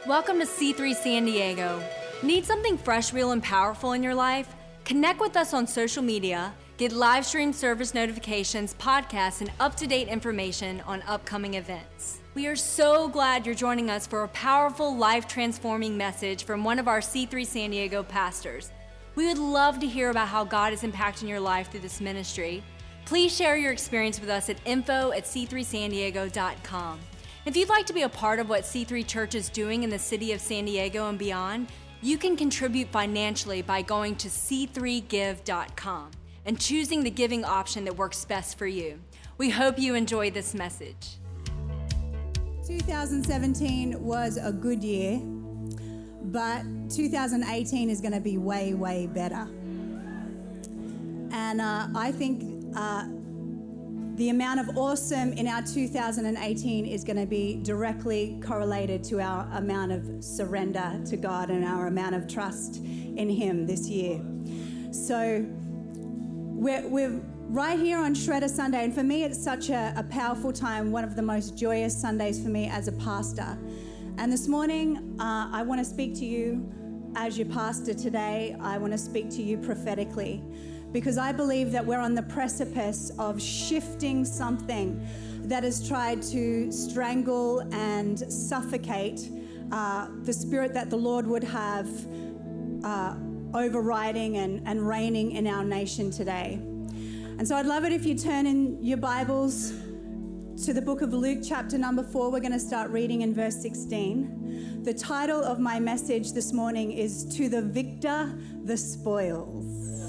Welcome to C3 San Diego. Need something fresh, real, and powerful in your life? Connect with us on social media, get live stream service notifications, podcasts, and up-to-date information on upcoming events. We are so glad you're joining us for a powerful, life-transforming message from one of our C3 San Diego pastors. We would love to hear about how God is impacting your life through this ministry. Please share your experience with us at info@c3sandiego.com. If you'd like to be a part of what C3 Church is doing in the city of San Diego and beyond, you can contribute financially by going to c3give.com and choosing the giving option that works best for you. We hope you enjoy this message. 2017 was a good year, but 2018 is going to be way, way better. And I think the amount of awesome in our 2018 is going to be directly correlated to our amount of surrender to God and our amount of trust in Him this year. So we're right here on Shredder Sunday, and for me it's such a powerful time, one of the most joyous Sundays for me as a pastor. And this morning I want to speak to you as your pastor today. I want to speak to you prophetically, because I believe that we're on the precipice of shifting something that has tried to strangle and suffocate the spirit that the Lord would have overriding and reigning in our nation today. And so I'd love it if you turn in your Bibles to the book of Luke, chapter number 4. We're going to start reading in verse 16. The title of my message this morning is To the Victor, the Spoils.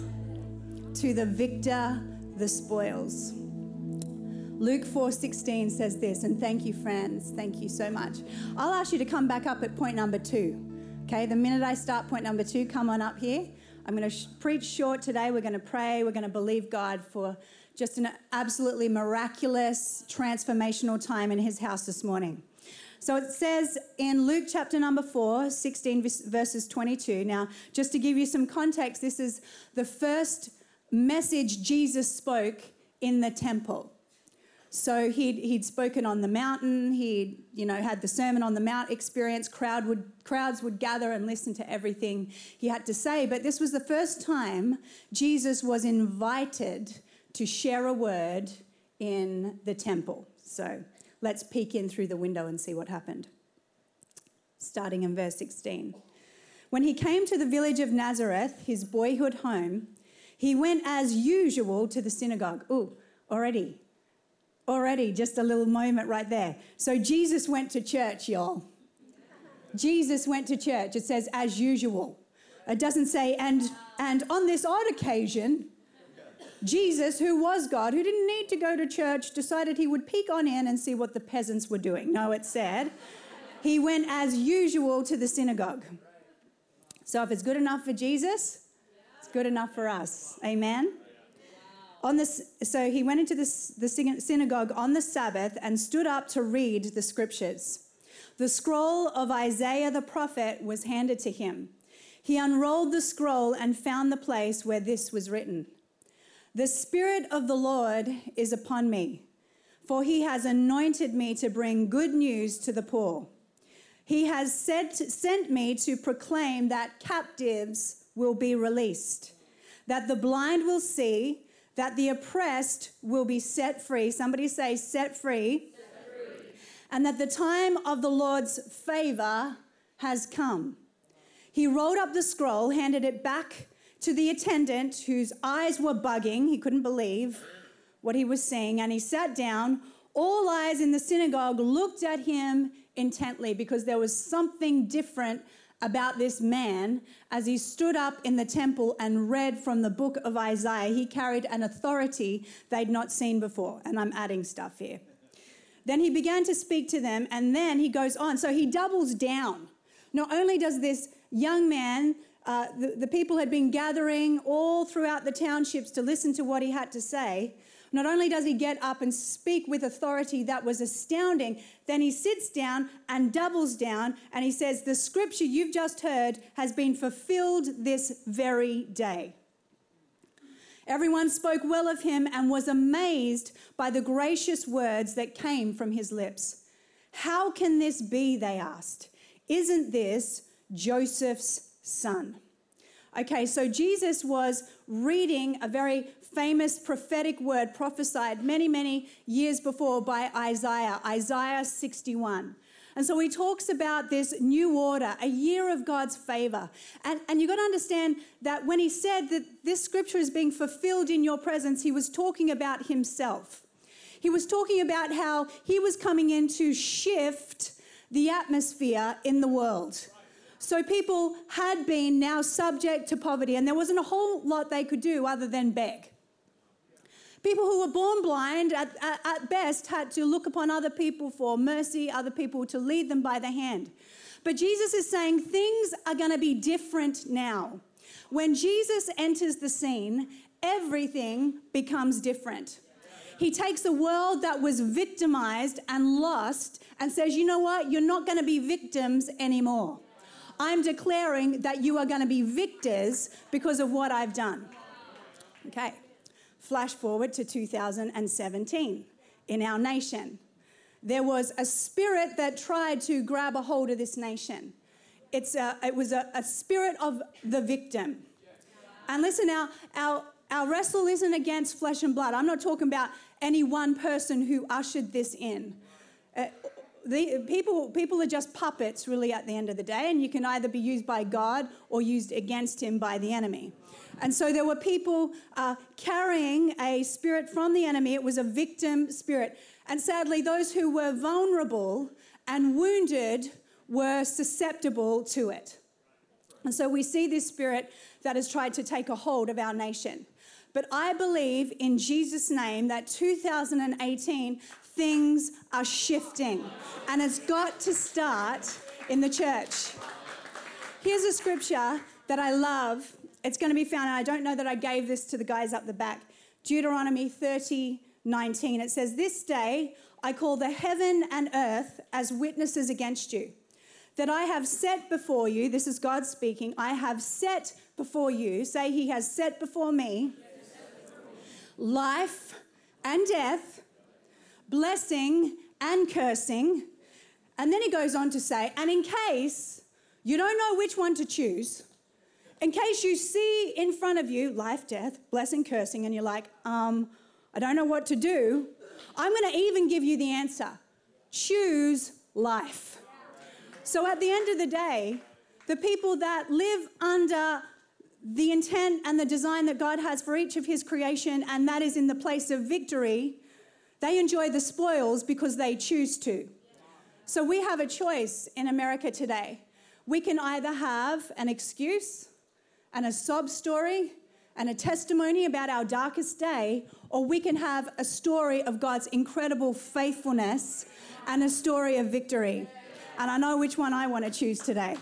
To the victor, the spoils. Luke 4:16 says this, and thank you, friends. Thank you so much. I'll ask you to come back up at point number 2. Okay, the minute I start point number 2, come on up here. I'm going to preach short today. We're going to pray. We're going to believe God for just an absolutely miraculous, transformational time in His house this morning. So it says in Luke chapter number 4, 16 verses 22. Now, just to give you some context, this is the first message Jesus spoke in the temple. So he'd spoken on the mountain. He'd had the Sermon on the Mount experience. Crowds would gather and listen to everything he had to say. But this was the first time Jesus was invited to share a word in the temple. So let's peek in through the window and see what happened. Starting in verse 16. When he came to the village of Nazareth, his boyhood home, he went as usual to the synagogue. Ooh, already, just a little moment right there. So Jesus went to church, y'all. Jesus went to church. It says as usual. It doesn't say, and on this odd occasion, Jesus, who was God, who didn't need to go to church, decided he would peek on in and see what the peasants were doing. No, it said he went as usual to the synagogue. So if it's good enough for Jesus, it's good enough for us. Amen? So he went into the synagogue on the Sabbath and stood up to read the scriptures. The scroll of Isaiah the prophet was handed to him. He unrolled the scroll and found the place where this was written. The Spirit of the Lord is upon me, for he has anointed me to bring good news to the poor. He has sent me to proclaim that captives will be released, that the blind will see, that the oppressed will be set free. Somebody say, set free. Set free. And that the time of the Lord's favor has come. He rolled up the scroll, handed it back to the attendant whose eyes were bugging. He couldn't believe what he was seeing. And he sat down. All eyes in the synagogue looked at him intently because there was something different about this man. As he stood up in the temple and read from the book of Isaiah, he carried an authority they'd not seen before. And I'm adding stuff here. Then he began to speak to them, and then he goes on. So he doubles down. Not only does this young man, the people had been gathering all throughout the townships to listen to what he had to say. Not only does he get up and speak with authority that was astounding, then he sits down and doubles down and he says, the scripture you've just heard has been fulfilled this very day. Everyone spoke well of him and was amazed by the gracious words that came from his lips. How can this be, they asked. isn't this Joseph's son? Okay, so Jesus was reading a very famous prophetic word prophesied many, many years before by Isaiah, Isaiah 61. And so he talks about this new order, a year of God's favor. And you've got to understand that when he said that this scripture is being fulfilled in your presence, he was talking about himself. He was talking about how he was coming in to shift the atmosphere in the world. So people had been now subject to poverty, and there wasn't a whole lot they could do other than beg. People who were born blind at best had to look upon other people for mercy, other people to lead them by the hand. But Jesus is saying things are going to be different now. When Jesus enters the scene, everything becomes different. He takes a world that was victimized and lost and says, you know what? You're not going to be victims anymore. I'm declaring that you are going to be victors because of what I've done. Okay. Flash forward to 2017 in our nation. There was a spirit that tried to grab a hold of this nation. It was a spirit of the victim. And listen, our wrestle isn't against flesh and blood. I'm not talking about any one person who ushered this in. People are just puppets, really, at the end of the day, and you can either be used by God or used against him by the enemy. And so there were people carrying a spirit from the enemy. It was a victim spirit. And sadly, those who were vulnerable and wounded were susceptible to it. And so we see this spirit that has tried to take a hold of our nation. But I believe in Jesus' name that 2018, things are shifting. And it's got to start in the church. Here's a scripture that I love. It's going to be found, and I don't know that I gave this to the guys up the back. Deuteronomy 30:19. It says, "This day I call the heaven and earth as witnesses against you, that I have set before you," this is God speaking, "I have set before you," say he has set before me, "life and death, blessing and cursing." And then he goes on to say, "And in case you don't know which one to choose, in case you see in front of you life, death, blessing, cursing, and you're like, I don't know what to do, I'm going to even give you the answer. Choose life." So at the end of the day, the people that live under the intent and the design that God has for each of his creation, and that is in the place of victory, they enjoy the spoils because they choose to. So we have a choice in America today. We can either have an excuse and a sob story and a testimony about our darkest day, or we can have a story of God's incredible faithfulness and a story of victory. And I know which one I want to choose today.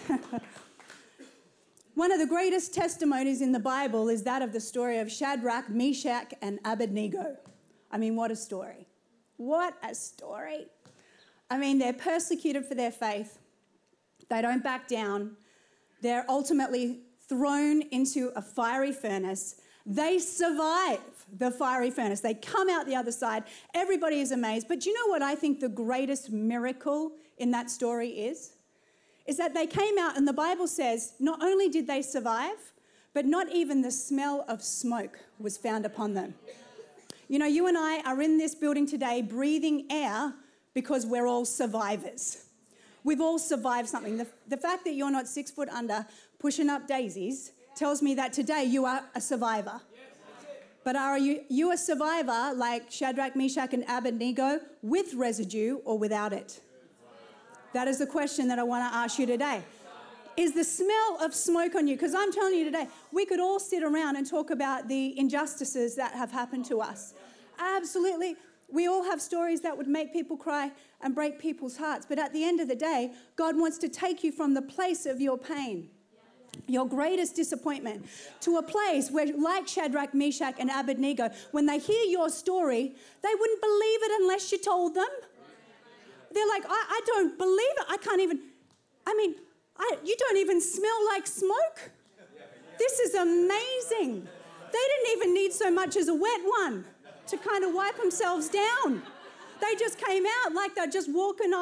One of the greatest testimonies in the Bible is that of the story of Shadrach, Meshach, and Abednego. I mean, what a story. What a story. I mean, they're persecuted for their faith. They don't back down. They're ultimately thrown into a fiery furnace. They survive the fiery furnace. They come out the other side. Everybody is amazed. But you know what I think the greatest miracle in that story is? Is that they came out, and the Bible says not only did they survive, but not even the smell of smoke was found upon them. You know, you and I are in this building today breathing air because we're all survivors. We've all survived something. The fact that you're not 6 foot under pushing up daisies tells me that today you are a survivor. But are you a survivor like Shadrach, Meshach, and Abednego with residue or without it? That is the question that I want to ask you today. Is the smell of smoke on you? Because I'm telling you today, we could all sit around and talk about the injustices that have happened to us. Absolutely. We all have stories that would make people cry and break people's hearts. But at the end of the day, God wants to take you from the place of your pain, your greatest disappointment, to a place where, like Shadrach, Meshach, and Abednego, when they hear your story, they wouldn't believe it unless you told them. They're like, I don't believe it. I can't even, you don't even smell like smoke. This is amazing. They didn't even need so much as a wet one to kind of wipe themselves down. They just came out like they're just walking off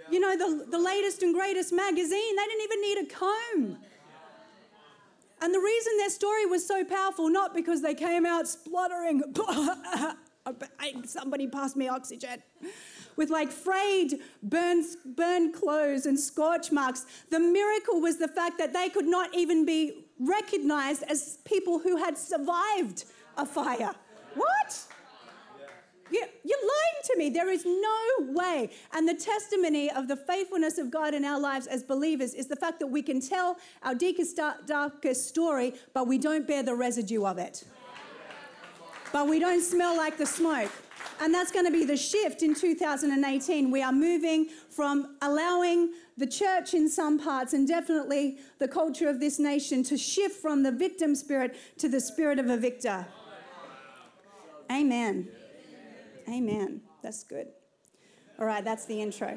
the latest and greatest magazine. They didn't even need a comb. And the reason their story was so powerful, not because they came out spluttering, somebody passed me oxygen, with like frayed, burned clothes and scorch marks. The miracle was the fact that they could not even be recognized as people who had survived a fire. What? You're lying to me. There is no way. And the testimony of the faithfulness of God in our lives as believers is the fact that we can tell our deepest, darkest story, but we don't bear the residue of it. But we don't smell like the smoke. And that's going to be the shift in 2018. We are moving from allowing the church in some parts, and definitely the culture of this nation, to shift from the victim spirit to the spirit of a victor. Amen. Amen. That's good. All right, that's the intro.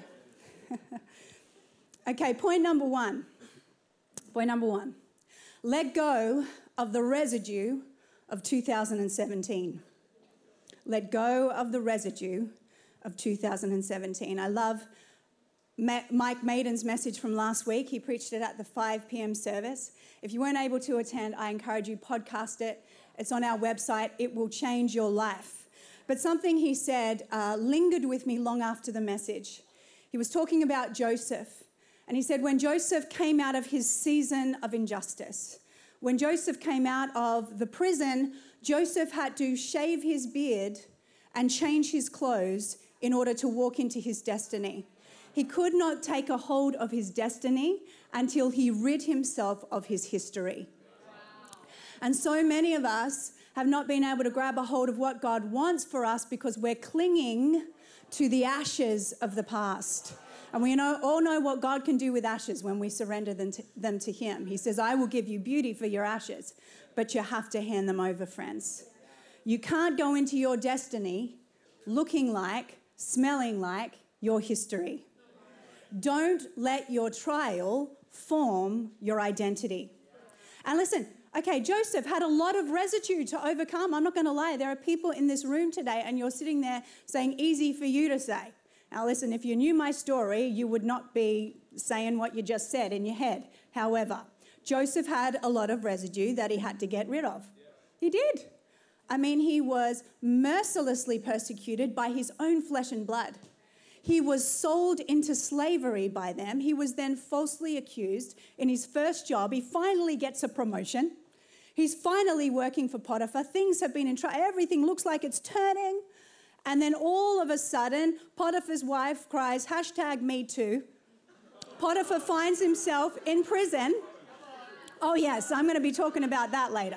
Okay, point number one. Point number one. Let go of the residue of 2017. Let go of the residue of 2017. I love Mike Maiden's message from last week. He preached it at the 5 p.m. service. If you weren't able to attend, I encourage you, podcast it. It's on our website. It will change your life. But something he said lingered with me long after the message. He was talking about Joseph. And he said when Joseph came out of his season of injustice, when Joseph came out of the prison, Joseph had to shave his beard and change his clothes in order to walk into his destiny. He could not take a hold of his destiny until he rid himself of his history. And so many of us have not been able to grab a hold of what God wants for us because we're clinging to the ashes of the past. And we all know what God can do with ashes when we surrender them to Him. He says, I will give you beauty for your ashes, but you have to hand them over, friends. You can't go into your destiny looking like, smelling like your history. Don't let your trial form your identity. And listen, okay, Joseph had a lot of residue to overcome. I'm not going to lie. There are people in this room today and you're sitting there saying, easy for you to say. Now listen, if you knew my story, you would not be saying what you just said in your head. However, Joseph had a lot of residue that he had to get rid of. He did. I mean, he was mercilessly persecuted by his own flesh and blood. He was sold into slavery by them. He was then falsely accused in his first job. He finally gets a promotion. He's finally working for Potiphar. Things have been in trouble. Everything looks like it's turning. And then all of a sudden, Potiphar's wife cries, #MeToo. Potiphar finds himself in prison. Oh, yes, I'm going to be talking about that later.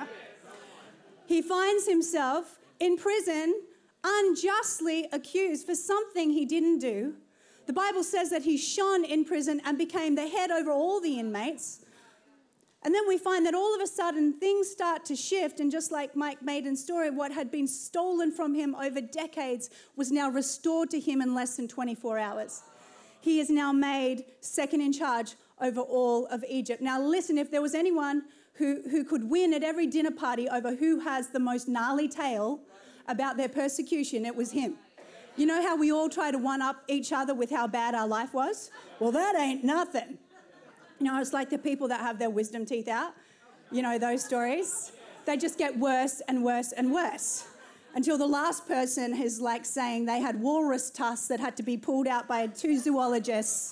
He finds himself in prison, unjustly accused for something he didn't do. The Bible says that he shone in prison and became the head over all the inmates. And then we find that all of a sudden things start to shift, and just like Mike Maiden's story, what had been stolen from him over decades was now restored to him in less than 24 hours. He is now made second in charge over all of Egypt. Now listen, if there was anyone who could win at every dinner party over who has the most gnarly tale about their persecution, it was him. You know how we all try to one-up each other with how bad our life was? Well, that ain't nothing. You know, it's like the people that have their wisdom teeth out. You know those stories? They just get worse and worse and worse until the last person is like saying they had walrus tusks that had to be pulled out by 2 zoologists.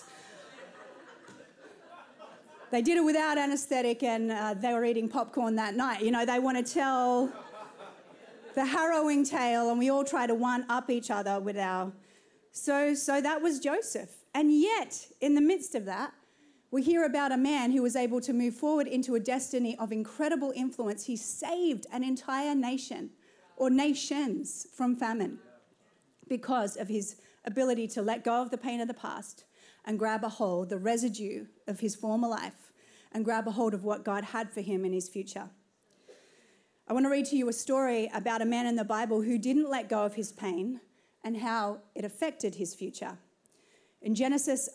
They did it without anesthetic, and they were eating popcorn that night. You know, they want to tell the harrowing tale, and we all try to one-up each other with our... So that was Joseph. And yet, in the midst of that, we hear about a man who was able to move forward into a destiny of incredible influence. He saved an entire nation, or nations, from famine because of his ability to let go of the pain of the past and grab a hold, the residue of his former life, and grab a hold of what God had for him in his future. I want to read to you a story about a man in the Bible who didn't let go of his pain and how it affected his future. In Genesis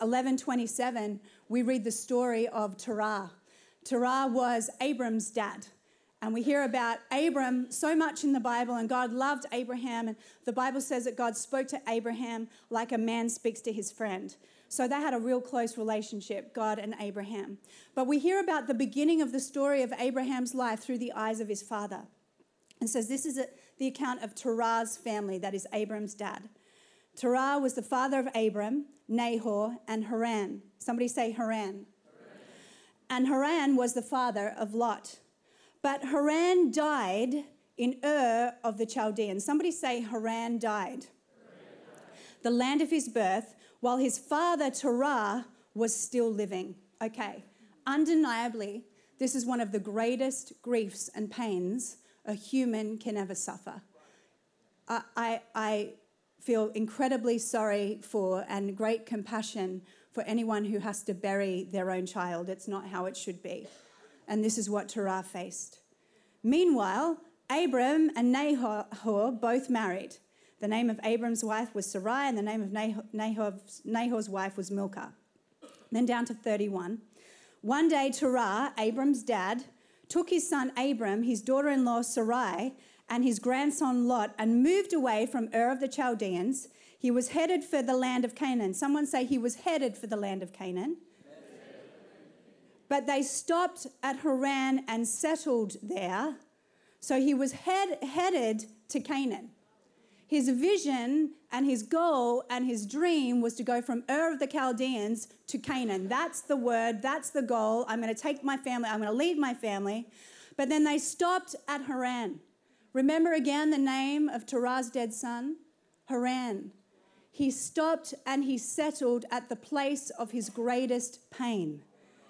11:27, we read the story of Terah. Terah was Abram's dad. And we hear about Abram so much in the Bible, and God loved Abraham. And the Bible says that God spoke to Abraham like a man speaks to his friend. So they had a real close relationship, God and Abraham. But we hear about the beginning of the story of Abraham's life through the eyes of his father. It says this is the account of Terah's family, that is Abram's dad. Terah was the father of Abram, Nahor, and Haran. Somebody say Haran. And Haran was the father of Lot. But Haran died in Ur of the Chaldeans. Somebody say Haran died. The land of his birth, while his father Terah was still living. Okay, undeniably, this is one of the greatest griefs and pains a human can ever suffer. I feel incredibly sorry for and great compassion for anyone who has to bury their own child. It's not how it should be. And this is what Terah faced. Meanwhile, Abram and Nahor both married. The name of Abram's wife was Sarai, and the name of Nahor's wife was Milcah. Then down to 31. One day, Terah, Abram's dad, took his son Abram, his daughter-in-law Sarai, and his grandson Lot, and moved away from Ur of the Chaldeans. He was headed for the land of Canaan. Someone say he was headed for the land of Canaan. But they stopped at Haran and settled there. So he was headed to Canaan. His vision and his goal and his dream was to go from Ur of the Chaldeans to Canaan. That's the word, that's the goal. I'm going to take my family, I'm going to leave my family. But then they stopped at Haran. Remember again the name of Terah's dead son? Haran. He stopped and he settled at the place of his greatest pain.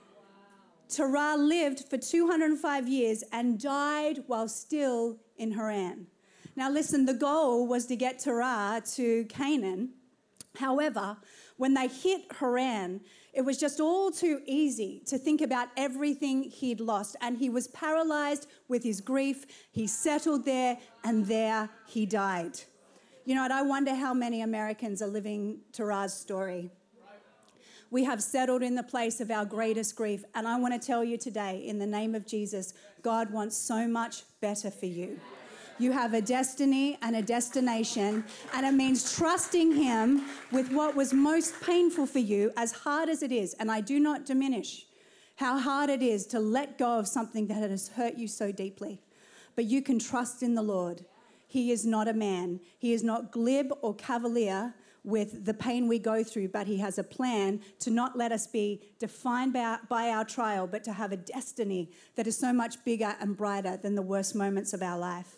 Terah lived for 205 years and died while still in Haran. Now listen, the goal was to get Terah to Canaan. However, when they hit Haran, it was just all too easy to think about everything he'd lost. And he was paralyzed with his grief. He settled there, and there he died. You know, and I wonder how many Americans are living Terah's story. We have settled in the place of our greatest grief. And I want to tell you today, in the name of Jesus, God wants so much better for you. You have a destiny and a destination, and it means trusting him with what was most painful for you, as hard as it is. And I do not diminish how hard it is to let go of something that has hurt you so deeply. But you can trust in the Lord. He is not a man. He is not glib or cavalier with the pain we go through, but he has a plan to not let us be defined by our trial, but to have a destiny that is so much bigger and brighter than the worst moments of our life.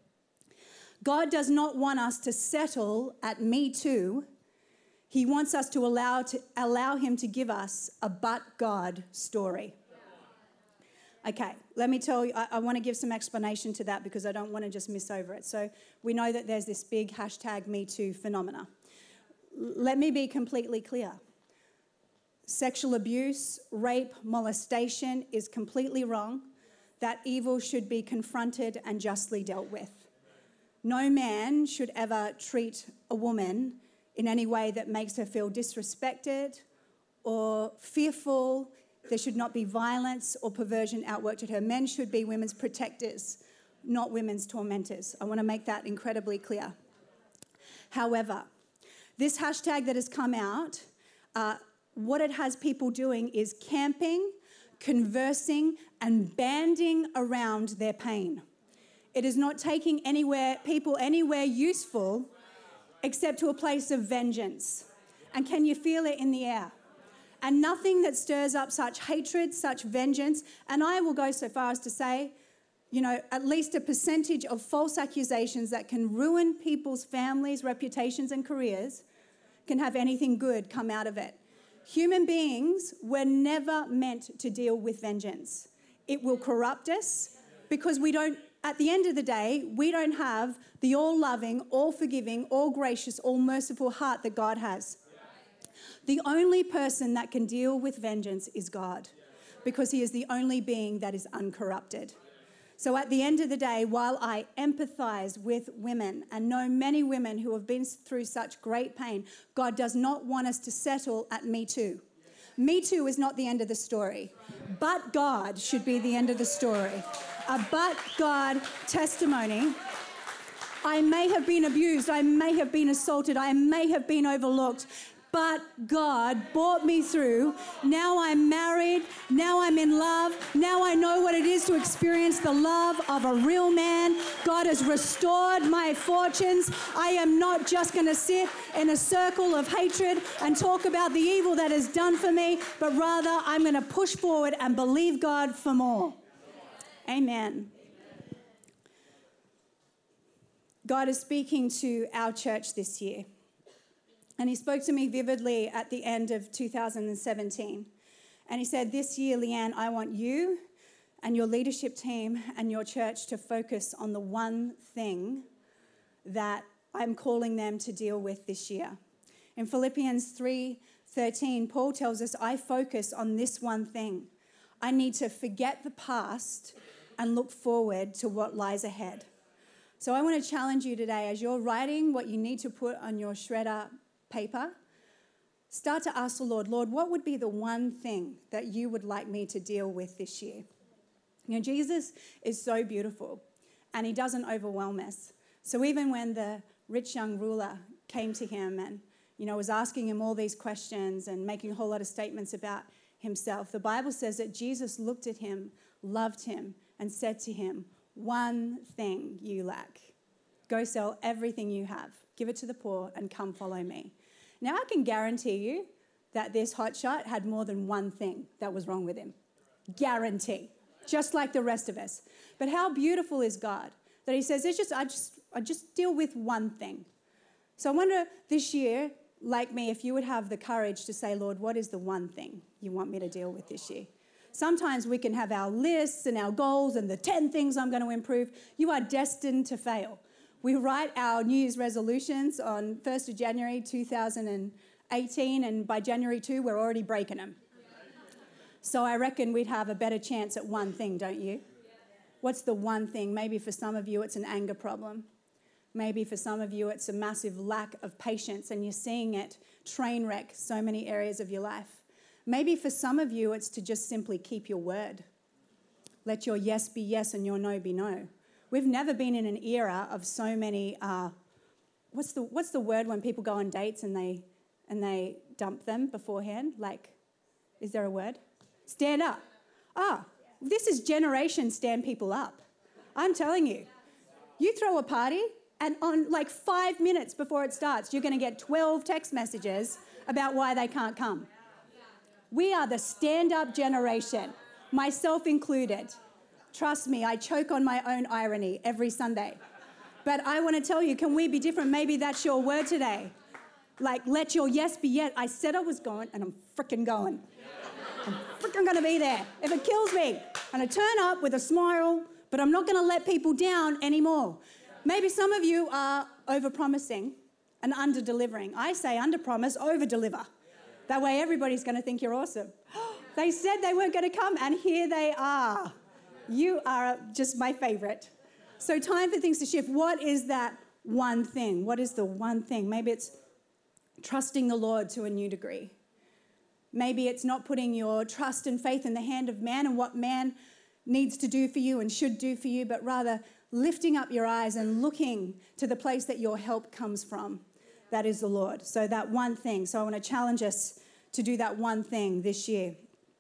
God does not want us to settle at me too. He wants us to allow him to give us a but God story. Okay, let me tell you, I want to give some explanation to that because I don't want to just miss over it. So we know that there's this big hashtag Me Too phenomena. Let me be completely clear. Sexual abuse, rape, molestation is completely wrong. That evil should be confronted and justly dealt with. No man should ever treat a woman in any way that makes her feel disrespected or fearful. There should not be violence or perversion outworked at her. Men should be women's protectors, not women's tormentors. I want to make that incredibly clear. However, this hashtag that has come out, what it has people doing is camping, conversing, and banding around their pain. It is not taking people anywhere useful except to a place of vengeance. And can you feel it in the air? And nothing that stirs up such hatred, such vengeance. And I will go so far as to say, you know, at least a percentage of false accusations that can ruin people's families, reputations, and careers can have anything good come out of it. Human beings were never meant to deal with vengeance. It will corrupt us because at the end of the day, we don't have the all-loving, all-forgiving, all-gracious, all-merciful heart that God has. The only person that can deal with vengeance is God, because he is the only being that is uncorrupted. So at the end of the day, while I empathize with women and know many women who have been through such great pain, God does not want us to settle at me too. Me Too is not the end of the story. But God should be the end of the story. A but God testimony. I may have been abused. I may have been assaulted. I may have been overlooked. But God brought me through. Now I'm married. Now I'm in love. Now I know what it is to experience the love of a real man. God has restored my fortunes. I am not just going to sit in a circle of hatred and talk about the evil that is done for me, but rather I'm going to push forward and believe God for more. Amen. God is speaking to our church this year. And he spoke to me vividly at the end of 2017. And he said, this year, Leanne, I want you and your leadership team and your church to focus on the one thing that I'm calling them to deal with this year. In Philippians 3:13, Paul tells us, I focus on this one thing. I need to forget the past and look forward to what lies ahead. So I want to challenge you today, as you're writing what you need to put on your shredder paper, start to ask the Lord, what would be the one thing that you would like me to deal with this year? You know, Jesus is so beautiful and he doesn't overwhelm us. So even when the rich young ruler came to him and, was asking him all these questions and making a whole lot of statements about himself, the Bible says that Jesus looked at him, loved him, and said to him, one thing you lack. Go sell everything you have, give it to the poor, and come follow me. Now, I can guarantee you that this hotshot had more than one thing that was wrong with him. Guarantee. Just like the rest of us. But how beautiful is God that he says, I just deal with one thing. So I wonder this year, like me, if you would have the courage to say, Lord, what is the one thing you want me to deal with this year? Sometimes we can have our lists and our goals and the 10 things I'm going to improve. You are destined to fail. We write our New Year's resolutions on 1st of January 2018, and by January 2, we're already breaking them. So I reckon we'd have a better chance at one thing, don't you? What's the one thing? Maybe for some of you, it's an anger problem. Maybe for some of you, it's a massive lack of patience, and you're seeing it train wreck so many areas of your life. Maybe for some of you, it's to just simply keep your word. Let your yes be yes and your no be no. We've never been in an era of so many, what's the word when people go on dates and they dump them beforehand? Like, is there a word? Stand up. This is generation stand people up. I'm telling you. You throw a party and on like 5 minutes before it starts, you're going to get 12 text messages about why they can't come. We are the stand-up generation, myself included. Trust me, I choke on my own irony every Sunday. But I want to tell you, can we be different? Maybe that's your word today. Like, let your yes be yes. I said I was going, and I'm freaking going. I'm freaking going to be there. If it kills me, I'm going to turn up with a smile, but I'm not going to let people down anymore. Maybe some of you are over-promising and under-delivering. I say under-promise, over-deliver. That way everybody's going to think you're awesome. They said they weren't going to come, and here they are. You are just my favorite. So time for things to shift. What is that one thing? What is the one thing? Maybe it's trusting the Lord to a new degree. Maybe it's not putting your trust and faith in the hand of man and what man needs to do for you and should do for you, but rather lifting up your eyes and looking to the place that your help comes from. That is the Lord. So that one thing. So I want to challenge us to do that one thing this year.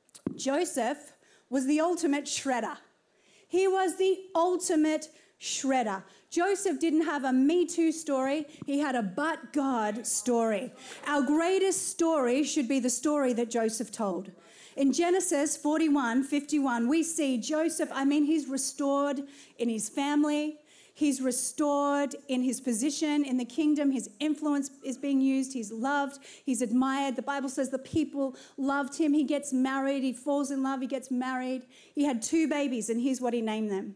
Joseph was the ultimate shredder. He was the ultimate shredder. Joseph didn't have a Me Too story. He had a but God story. Our greatest story should be the story that Joseph told. In Genesis 41:51, we see Joseph, he's restored in his family. He's restored in his position in the kingdom. His influence is being used. He's loved. He's admired. The Bible says the people loved him. He gets married. He falls in love. He gets married. He had 2 babies, and here's what he named them.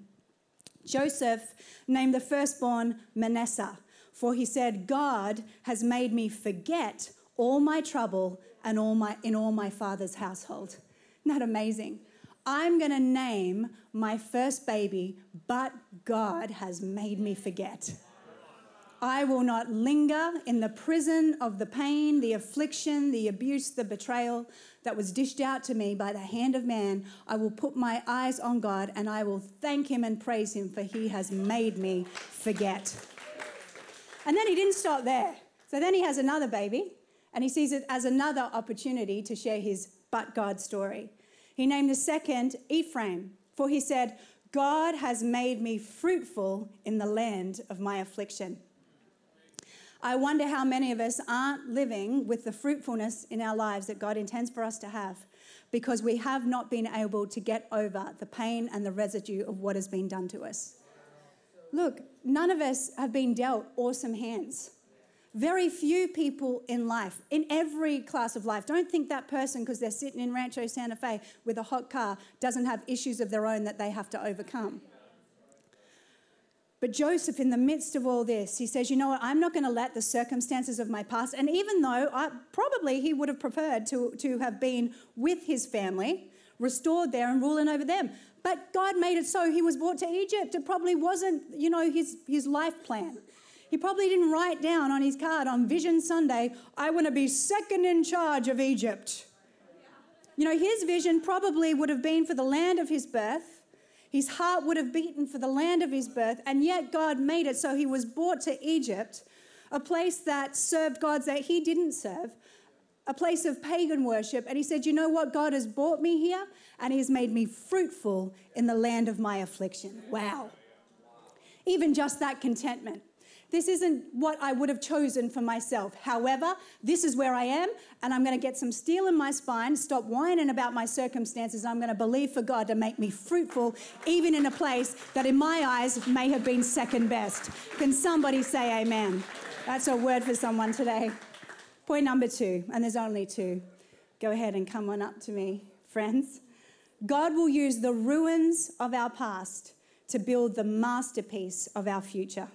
Joseph named the firstborn Manasseh, for he said, God has made me forget all my trouble and in all my father's household. Isn't that amazing? I'm going to name my first baby, but God has made me forget. I will not linger in the prison of the pain, the affliction, the abuse, the betrayal that was dished out to me by the hand of man. I will put my eyes on God and I will thank him and praise him, for he has made me forget. And then he didn't stop there. So then he has another baby and he sees it as another opportunity to share his but God story. He named the second Ephraim, for he said, God has made me fruitful in the land of my affliction. I wonder how many of us aren't living with the fruitfulness in our lives that God intends for us to have, because we have not been able to get over the pain and the residue of what has been done to us. Look, none of us have been dealt awesome hands. Very few people in life, in every class of life, don't think that person, because they're sitting in Rancho Santa Fe with a hot car, doesn't have issues of their own that they have to overcome. But Joseph, in the midst of all this, he says, you know what, I'm not going to let the circumstances of my past, and even though probably he would have preferred to have been with his family, restored there and ruling over them. But God made it so he was brought to Egypt. It probably wasn't, his life plan. He probably didn't write down on his card on Vision Sunday, I want to be second in charge of Egypt. His vision probably would have been for the land of his birth. His heart would have beaten for the land of his birth, and yet God made it so he was brought to Egypt, a place that served gods that he didn't serve, a place of pagan worship. And he said, you know what? God has brought me here, and he has made me fruitful in the land of my affliction. Wow. Even just that contentment. This isn't what I would have chosen for myself. However, this is where I am, and I'm going to get some steel in my spine, stop whining about my circumstances. I'm going to believe for God to make me fruitful, even in a place that in my eyes may have been second best. Can somebody say amen? That's a word for someone today. Point number 2, and there's only 2. Go ahead and come on up to me, friends. God will use the ruins of our past to build the masterpiece of our future.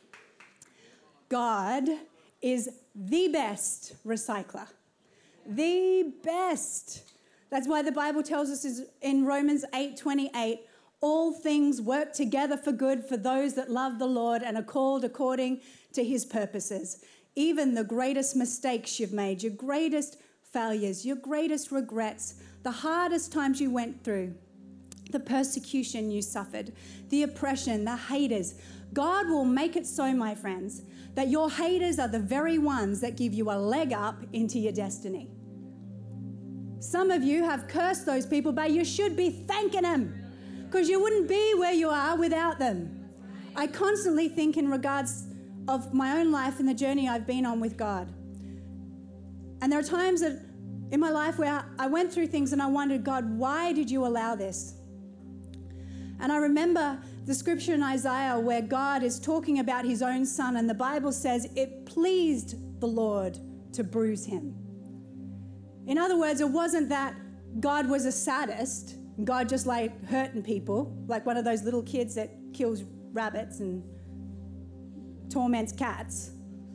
God is the best recycler. The best. That's why the Bible tells us in Romans 8:28, all things work together for good for those that love the Lord and are called according to his purposes. Even the greatest mistakes you've made, your greatest failures, your greatest regrets, the hardest times you went through, the persecution you suffered, the oppression, the haters, God will make it so, my friends, that your haters are the very ones that give you a leg up into your destiny. Some of you have cursed those people, but you should be thanking them, because you wouldn't be where you are without them. I constantly think in regards of my own life and the journey I've been on with God. And there are times that in my life where I went through things and I wondered, God, why did you allow this? And I remember the scripture in Isaiah where God is talking about his own son, and the Bible says it pleased the Lord to bruise him. In other words, it wasn't that God was a sadist, God just like hurting people, like one of those little kids that kills rabbits and torments cats.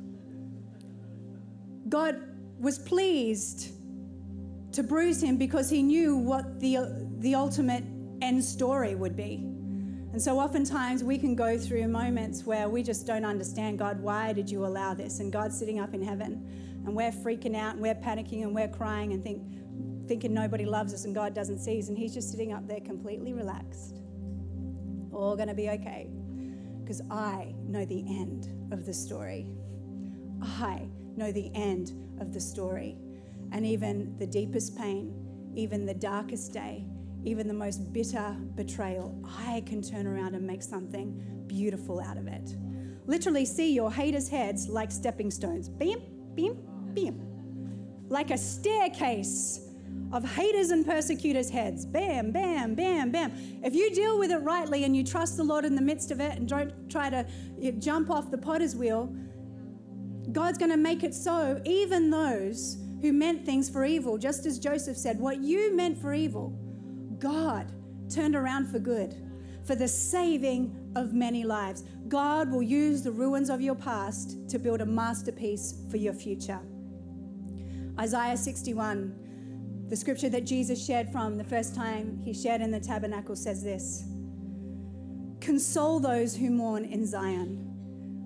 God was pleased to bruise him because he knew what the ultimate end story would be. And so oftentimes we can go through moments where we just don't understand, God, why did you allow this? And God's sitting up in heaven and we're freaking out and we're panicking and we're crying and thinking nobody loves us and God doesn't see us, and he's just sitting up there completely relaxed. All going to be okay, because I know the end of the story. I know the end of the story. And even the deepest pain, even the darkest day, even the most bitter betrayal, I can turn around and make something beautiful out of it. Literally see your haters' heads like stepping stones. Bam, bam, bam. Like a staircase of haters and persecutors' heads. Bam, bam, bam, bam. If you deal with it rightly and you trust the Lord in the midst of it and don't try to jump off the potter's wheel, God's going to make it so even those who meant things for evil, just as Joseph said, what you meant for evil, God turned around for good, for the saving of many lives. God will use the ruins of your past to build a masterpiece for your future. Isaiah 61, the scripture that Jesus shared from the first time he shared in the tabernacle, says this: console those who mourn in Zion,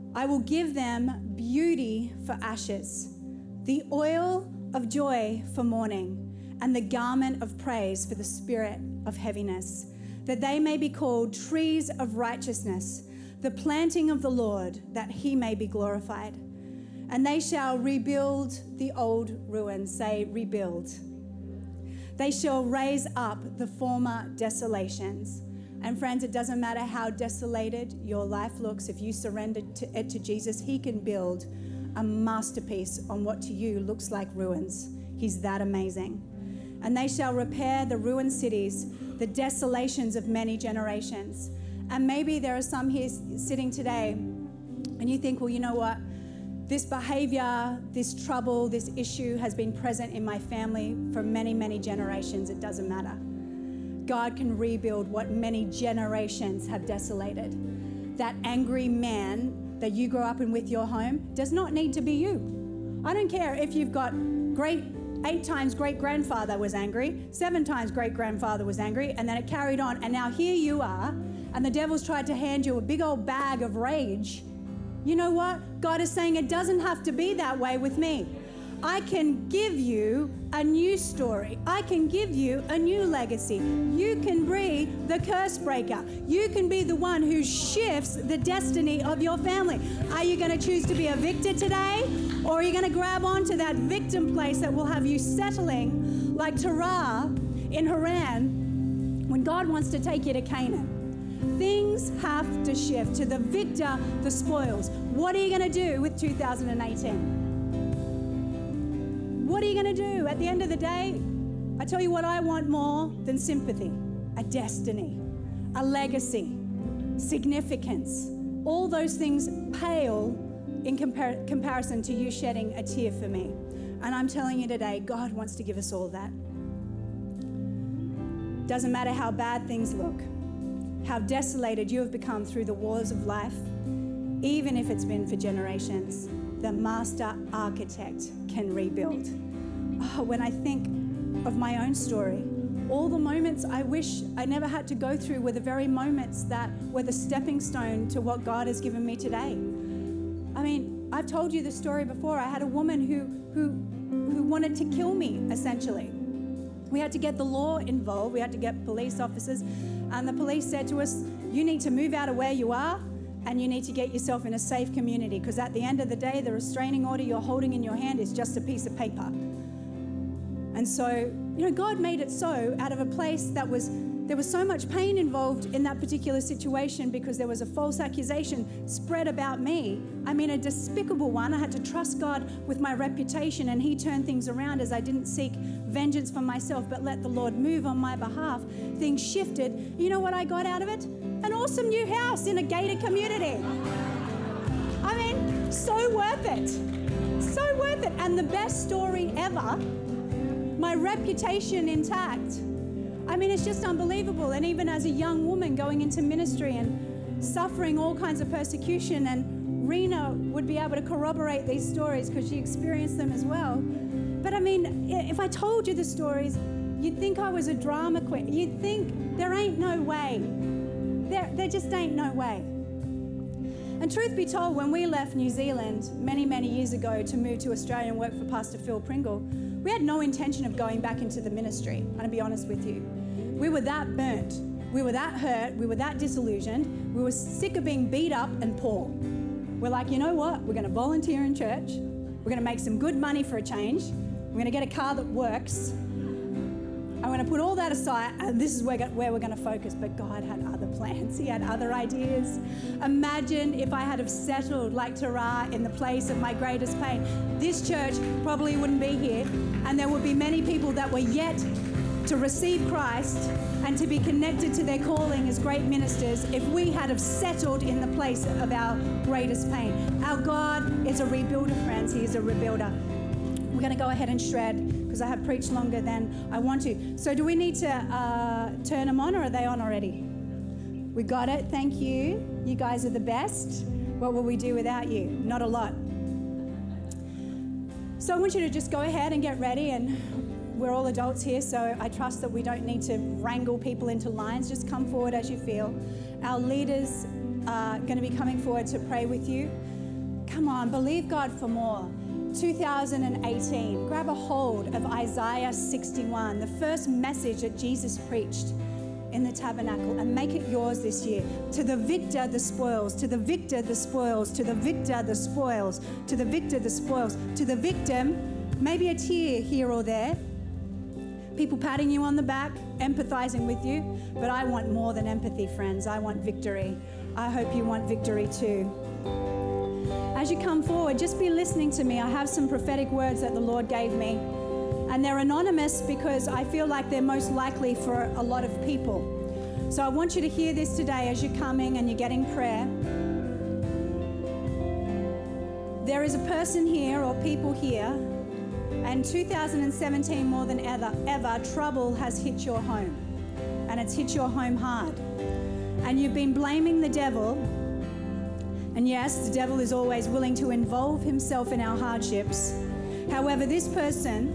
I will give them beauty for ashes, the oil of joy for mourning, and the garment of praise for the spirit of heaviness, that they may be called trees of righteousness, the planting of the Lord, that he may be glorified. And they shall rebuild the old ruins. Say, rebuild. They shall raise up the former desolations. And friends, it doesn't matter how desolated your life looks. If you surrender it to Jesus, he can build a masterpiece on what to you looks like ruins. He's that amazing. And they shall repair the ruined cities, the desolations of many generations. And maybe there are some here sitting today and you think, well, you know what? This behavior, this trouble, this issue has been present in my family for many, many generations. It doesn't matter. God can rebuild what many generations have desolated. That angry man that you grew up in with your home does not need to be you. I don't care if you've got 8 times great-grandfather was angry, 7 times great-grandfather was angry, and then it carried on, and now here you are, and the devil's tried to hand you a big old bag of rage. You know what? God is saying it doesn't have to be that way with me. I can give you a new story. I can give you a new legacy. You can be the curse breaker. You can be the one who shifts the destiny of your family. Are you going to choose to be a victor today? Or are you going to grab onto that victim place that will have you settling like Terah in Haran when God wants to take you to Canaan? Things have to shift. To the victor, the spoils. What are you going to do with 2018? What are you going to do? At the end of the day, I tell you what I want more than sympathy. A destiny, a legacy, significance. All those things pale in comparison to you shedding a tear for me. And I'm telling you today, God wants to give us all that. Doesn't matter how bad things look, how desolated you have become through the wars of life, even if it's been for generations, the master architect can rebuild. Oh, when I think of my own story, all the moments I wish I never had to go through were the very moments that were the stepping stone to what God has given me today. I mean, I've told you the story before. I had a woman who wanted to kill me, essentially. We had to get the law involved. We had to get police officers. And the police said to us, you need to move out of where you are and you need to get yourself in a safe community, because at the end of the day, the restraining order you're holding in your hand is just a piece of paper. And so, God made it so out of a place there was so much pain involved in that particular situation because there was a false accusation spread about me. I mean, a despicable one. I had to trust God with my reputation, and he turned things around as I didn't seek vengeance for myself, but let the Lord move on my behalf. Things shifted. You know what I got out of it? An awesome new house in a gated community. I mean, so worth it. So worth it. And the best story ever, my reputation intact. I mean, it's just unbelievable. And even as a young woman going into ministry and suffering all kinds of persecution, and Rena would be able to corroborate these stories because she experienced them as well. But I mean, if I told you the stories, you'd think I was a drama queen. You'd think there ain't no way. There just ain't no way. And truth be told, when we left New Zealand many, many years ago to move to Australia and work for Pastor Phil Pringle, we had no intention of going back into the ministry. I'm going to be honest with you. We were that burnt. We were that hurt. We were that disillusioned. We were sick of being beat up and poor. We're like, you know what? We're going to volunteer in church. We're going to make some good money for a change. We're going to get a car that works. I'm going to put all that aside, and this is where we're going to focus. But God had other plans. He had other ideas. Imagine if I had have settled like Terah in the place of my greatest pain. This church probably wouldn't be here, and there would be many people that were yet to receive Christ and to be connected to their calling as great ministers if we had have settled in the place of our greatest pain. Our God is a rebuilder, friends. He is a rebuilder. We're going to go ahead and shred because I have preached longer than I want to. So do we need to turn them on, or are they on already? We got it. Thank you. You guys are the best. What will we do without you? Not a lot. So I want you to just go ahead and get ready, and we're all adults here, so I trust that we don't need to wrangle people into lines. Just come forward as you feel. Our leaders are going to be coming forward to pray with you. Come on, believe God for more. 2018, grab a hold of Isaiah 61, the first message that Jesus preached in the tabernacle, and make it yours this year. To the victor, the spoils. To the victor, the spoils. To the victor, the spoils. To the victor, the spoils. To the victim, maybe a tear here or there. People patting you on the back, empathizing with you. But I want more than empathy, friends. I want victory. I hope you want victory too. As you come forward, just be listening to me. I have some prophetic words that the Lord gave me. And they're anonymous because I feel like they're most likely for a lot of people. So I want you to hear this today as you're coming and you're getting prayer. There is a person here or people here, and 2017 more than ever, trouble has hit your home. And it's hit your home hard. And you've been blaming the devil. And yes, the devil is always willing to involve himself in our hardships. However, this person,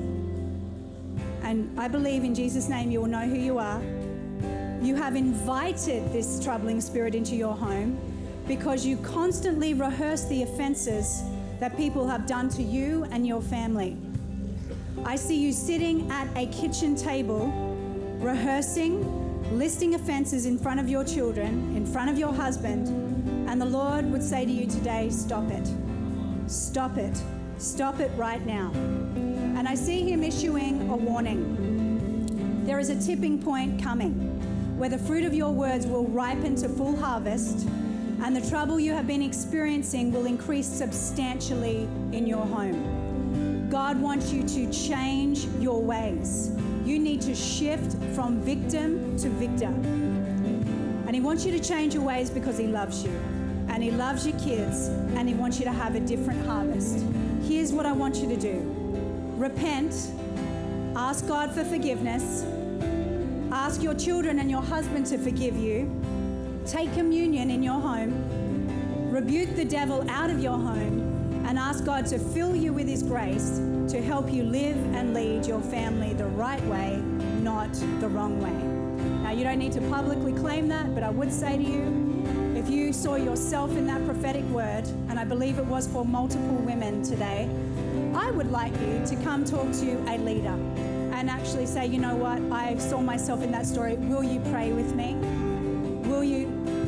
and I believe in Jesus' name you will know who you are, you have invited this troubling spirit into your home because you constantly rehearse the offenses that people have done to you and your family. I see you sitting at a kitchen table, rehearsing, listing offenses in front of your children, in front of your husband, and the Lord would say to you today, stop it. Stop it. Stop it right now. And I see him issuing a warning. There is a tipping point coming where the fruit of your words will ripen to full harvest, and the trouble you have been experiencing will increase substantially in your home. God wants you to change your ways. You need to shift from victim to victor. And he wants you to change your ways because he loves you. And he loves your kids, and he wants you to have a different harvest. Here's what I want you to do. Repent. Ask God for forgiveness. Ask your children and your husband to forgive you. Take communion in your home. Rebuke the devil out of your home, and ask God to fill you with his grace to help you live and lead your family the right way, not the wrong way. Now, you don't need to publicly claim that, but I would say to you, if you saw yourself in that prophetic word, and I believe it was for multiple women today, I would like you to come talk to a leader and actually say, you know what, I saw myself in that story. Will you pray with me? Will you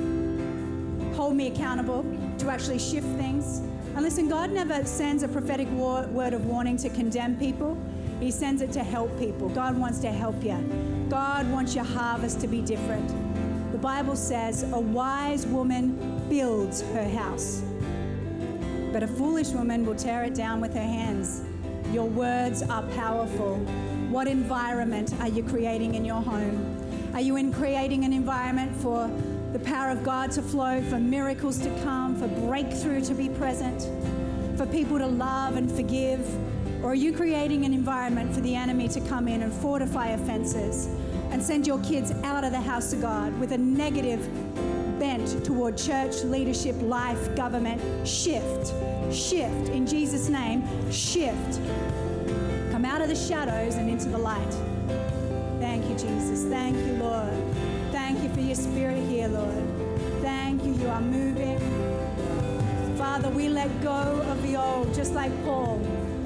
hold me accountable to actually shift things? And listen, God never sends a prophetic word of warning to condemn people. He sends it to help people. God wants to help you. God wants your harvest to be different. The Bible says a wise woman builds her house, but a foolish woman will tear it down with her hands. Your words are powerful. What environment are you creating in your home? Are you creating an environment for the power of God to flow, for miracles to come, for breakthrough to be present, for people to love and forgive? Or are you creating an environment for the enemy to come in and fortify offenses and send your kids out of the house of God with a negative bent toward church, leadership, life, government? Shift. Shift. In Jesus' name, shift. Come out of the shadows and into the light. Thank you, Jesus. Thank you, Lord. Thank you for your spirit here, Lord. Thank you. You are moving. Father, we let go of the old, just like Paul.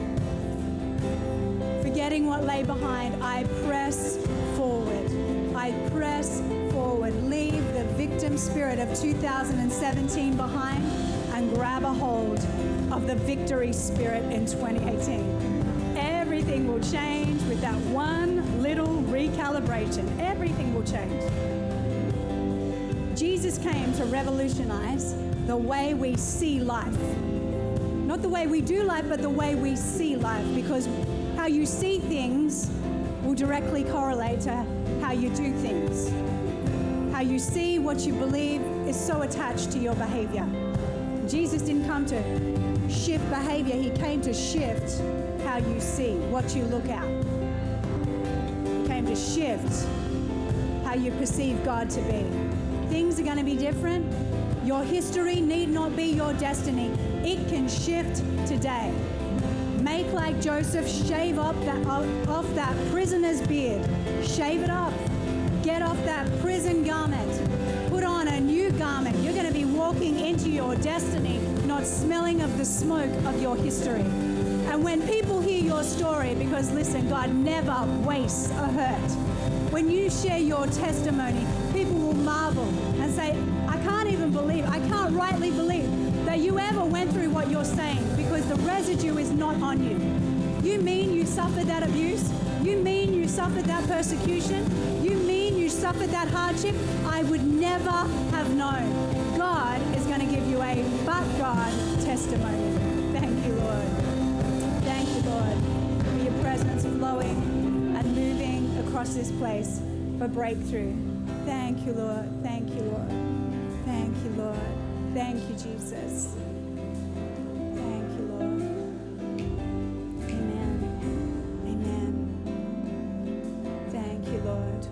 Forgetting what lay behind, I press forward. I press forward. Leave the victim spirit of 2017 behind and grab a hold of the victory spirit in 2018. Everything will change with that one little recalibration. Everything will change. Jesus came to revolutionize the way we see life. Not the way we do life, but the way we see life, because how you see things will directly correlate to how you do things. How you see what you believe is so attached to your behavior. Jesus didn't come to shift behavior. He came to shift how you see, what you look at. He came to shift how you perceive God to be. Things are going to be different. Your history need not be your destiny. It can shift today. Make like Joseph, shave off that prisoner's beard. Shave it off. Get off that prison garment. Put on a new garment. You're going to be walking into your destiny, not not smelling of the smoke of your history. And when people hear your story, because listen, God never wastes a hurt. When you share your testimony, people will marvel and say, I can't rightly believe that you ever went through what you're saying, because the residue is not on you. You mean you suffered that abuse? You mean you suffered that persecution? You mean you suffered that hardship? I would never have known. God is going to give you a but God testimony. Thank you, Lord. Thank you, Lord, for your presence flowing and moving across this place for breakthrough. Thank you, Lord. Thank you, Lord. Thank you, Lord. Thank you, Jesus. Thank you, Lord. Amen. Amen. Thank you, Lord.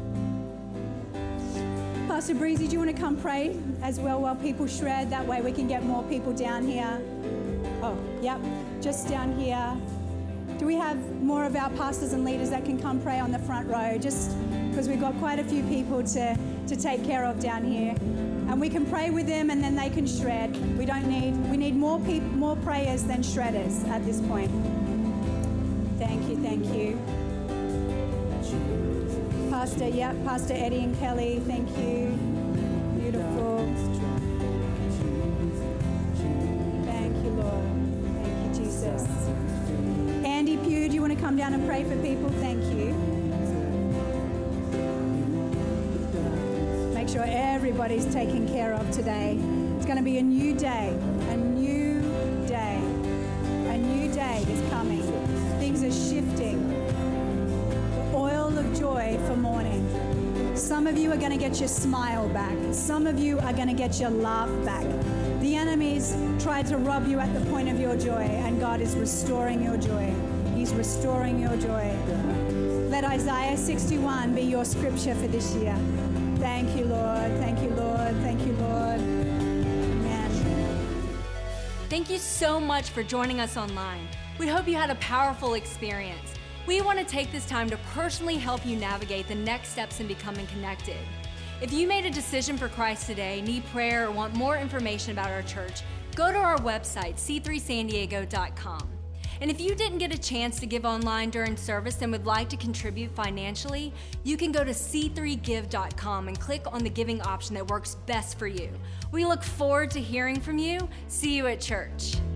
Pastor Breezy, do you want to come pray as well while people shred? That way we can get more people down here. Oh, yep, just down here. Do we have more of our pastors and leaders that can come pray on the front row? Just because we've got quite a few people to take care of down here. And we can pray with them and then they can shred. We need more people, more prayers than shredders at this point. Thank you, thank you. Pastor Eddie and Kelly, thank you. Beautiful. Thank you, Lord. Thank you, Jesus. Andy Pugh, do you want to come down and pray for people? Thank you. Make sure everybody's taken care of today. It's going to be a new day. A new day. A new day is coming. Things are shifting. The oil of joy for mourning. Some of you are going to get your smile back. Some of you are going to get your laugh back. The enemies tried to rob you at the point of your joy, and God is restoring your joy. He's restoring your joy. Let Isaiah 61 be your scripture for this year. Thank you, Lord. Thank you, Lord. Thank you, Lord. Amen. Thank you so much for joining us online. We hope you had a powerful experience. We want to take this time to personally help you navigate the next steps in becoming connected. If you made a decision for Christ today, need prayer, or want more information about our church, go to our website, c3sandiego.com. And if you didn't get a chance to give online during service and would like to contribute financially, you can go to c3give.com and click on the giving option that works best for you. We look forward to hearing from you. See you at church.